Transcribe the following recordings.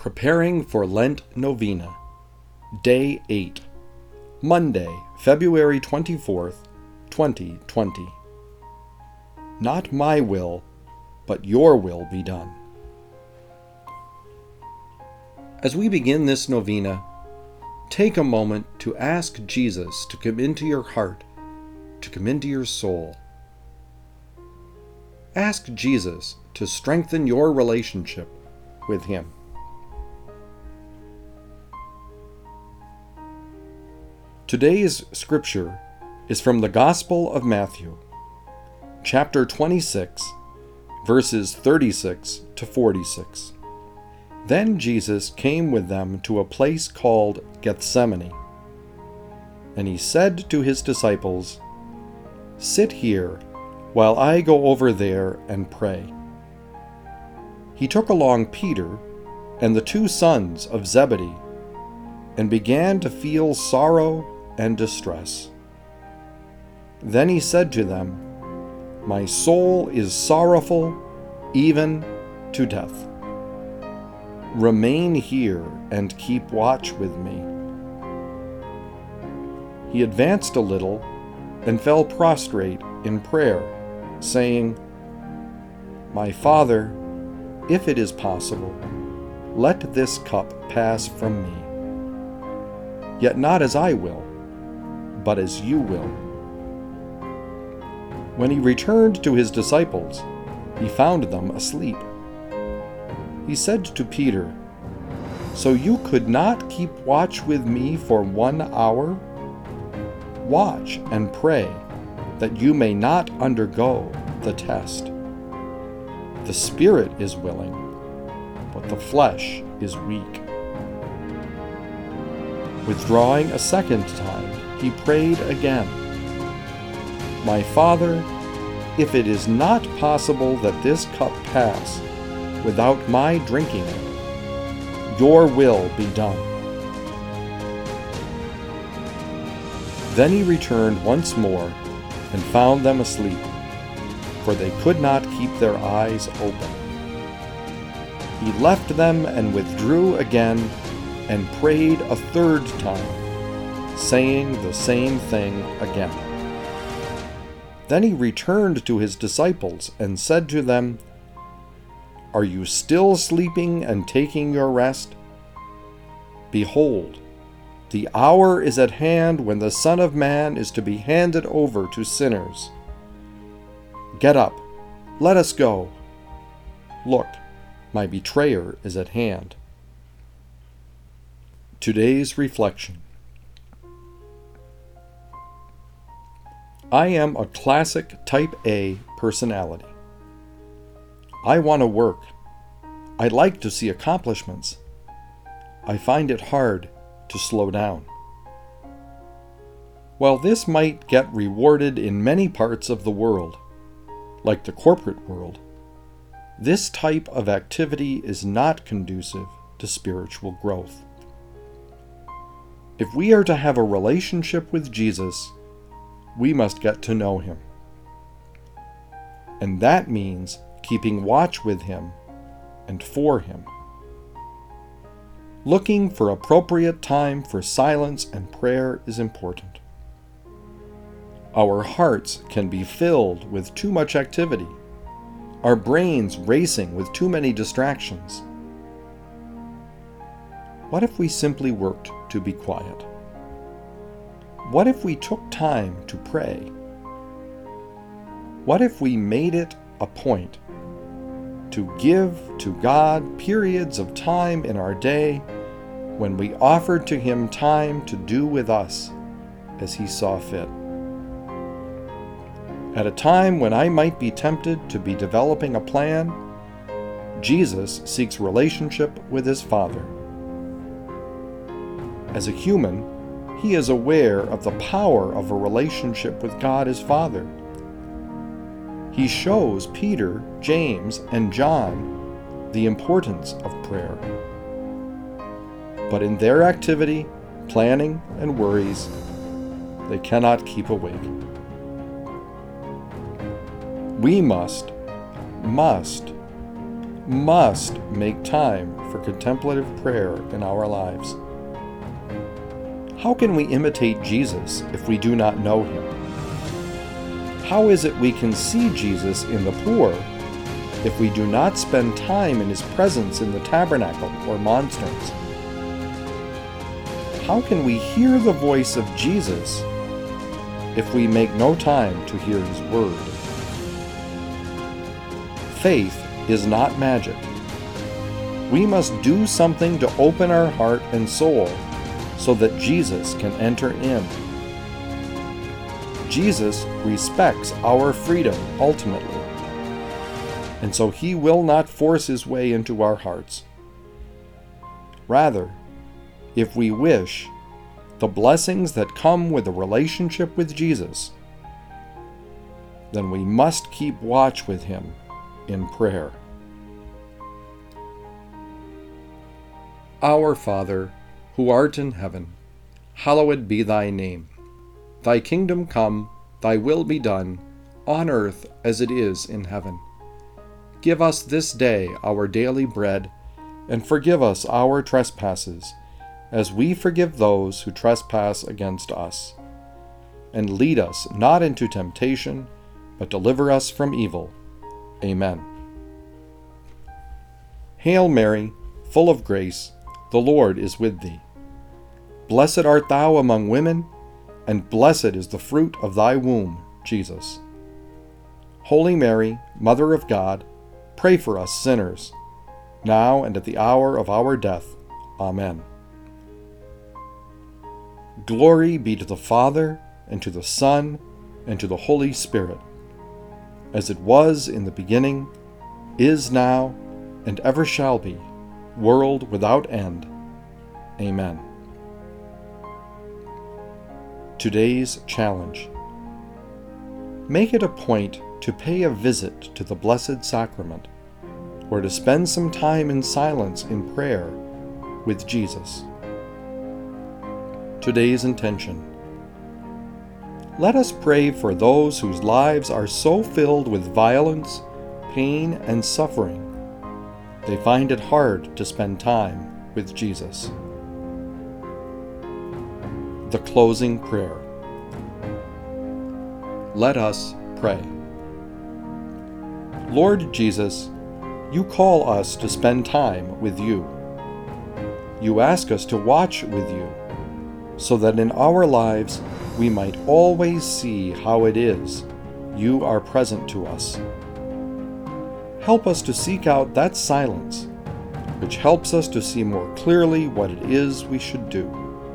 Preparing for Lent Novena, Day 8, Monday, February 24th, 2020. Not my will, but your will be done. As we begin this novena, take a moment to ask Jesus to come into your heart, to come into your soul. Ask Jesus to strengthen your relationship with Him. Today's scripture is from the Gospel of Matthew, chapter 26, verses 36 to 46. Then Jesus came with them to a place called Gethsemane, and he said to his disciples, "Sit here while I go over there and pray." He took along Peter and the two sons of Zebedee and began to feel sorrow and distress. Then he said to them, "My soul is sorrowful, even to death. Remain here and keep watch with me." He advanced a little and fell prostrate in prayer, saying, "My Father, if it is possible, let this cup pass from me. Yet not as I will, but as you will." When he returned to his disciples, he found them asleep. He said to Peter, "So you could not keep watch with me for 1 hour? Watch and pray that you may not undergo the test. The spirit is willing, but the flesh is weak." Withdrawing a second time, he prayed again, "My Father, if it is not possible that this cup pass without my drinking it, your will be done." Then he returned once more and found them asleep, for they could not keep their eyes open. He left them and withdrew again and prayed a third time, saying the same thing again. Then he returned to his disciples and said to them, "Are you still sleeping and taking your rest? Behold, the hour is at hand when the Son of Man is to be handed over to sinners. Get up, let us go. Look, my betrayer is at hand." Today's reflection. I am a classic type A personality. I want to work. I like to see accomplishments. I find it hard to slow down. While this might get rewarded in many parts of the world, like the corporate world, this type of activity is not conducive to spiritual growth. If we are to have a relationship with Jesus, we must get to know Him. And that means keeping watch with Him and for Him. Looking for appropriate time for silence and prayer is important. Our hearts can be filled with too much activity, our brains racing with too many distractions. What if we simply worked to be quiet? What if we took time to pray? What if we made it a point to give to God periods of time in our day when we offered to Him time to do with us as He saw fit? At a time when I might be tempted to be developing a plan, Jesus seeks relationship with His Father. As a human, He is aware of the power of a relationship with God His Father. He shows Peter, James, and John the importance of prayer. But in their activity, planning, and worries, they cannot keep awake. We must must make time for contemplative prayer in our lives. How can we imitate Jesus if we do not know him? How is it we can see Jesus in the poor if we do not spend time in his presence in the tabernacle or monstrance? How can we hear the voice of Jesus if we make no time to hear his word? Faith is not magic. We must do something to open our heart and soul so that Jesus can enter in. Jesus respects our freedom ultimately, and so he will not force his way into our hearts. Rather, if we wish the blessings that come with a relationship with Jesus, then we must keep watch with him in prayer. Our Father, who art in heaven, hallowed be thy name. Thy kingdom come, thy will be done, on earth as it is in heaven. Give us this day our daily bread, and forgive us our trespasses, as we forgive those who trespass against us. And lead us not into temptation, but deliver us from evil. Amen. Hail Mary, full of grace, the Lord is with thee. Blessed art thou among women, and blessed is the fruit of thy womb, Jesus. Holy Mary, Mother of God, pray for us sinners, now and at the hour of our death. Amen. Glory be to the Father, and to the Son, and to the Holy Spirit, as it was in the beginning, is now, and ever shall be, world without end. Amen. Today's challenge. Make it a point to pay a visit to the Blessed Sacrament, or to spend some time in silence in prayer with Jesus. Today's intention. Let us pray for those whose lives are so filled with violence, pain, and suffering, they find it hard to spend time with Jesus. The closing prayer. Let us pray. Lord Jesus, you call us to spend time with you. You ask us to watch with you, so that in our lives we might always see how it is you are present to us. Help us to seek out that silence, which helps us to see more clearly what it is we should do.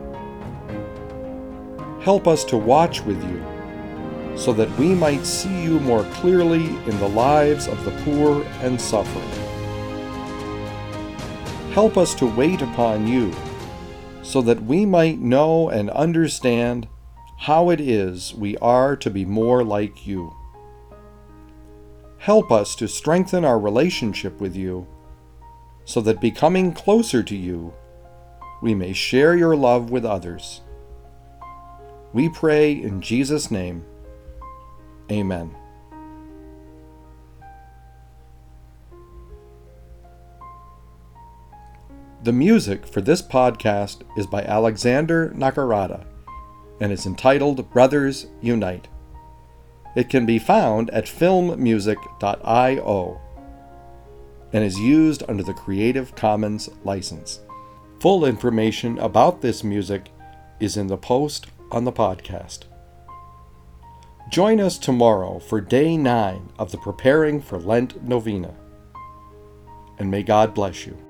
Help us to watch with you, so that we might see you more clearly in the lives of the poor and suffering. Help us to wait upon you, so that we might know and understand how it is we are to be more like you. Help us to strengthen our relationship with you, so that becoming closer to you, we may share your love with others. We pray in Jesus' name. Amen. The music for this podcast is by Alexander Nakarada and is entitled Brothers Unite. It can be found at filmmusic.io and is used under the Creative Commons license. Full information about this music is in the post on the podcast. Join us tomorrow for Day 9 of the Preparing for Lent Novena, and may God bless you.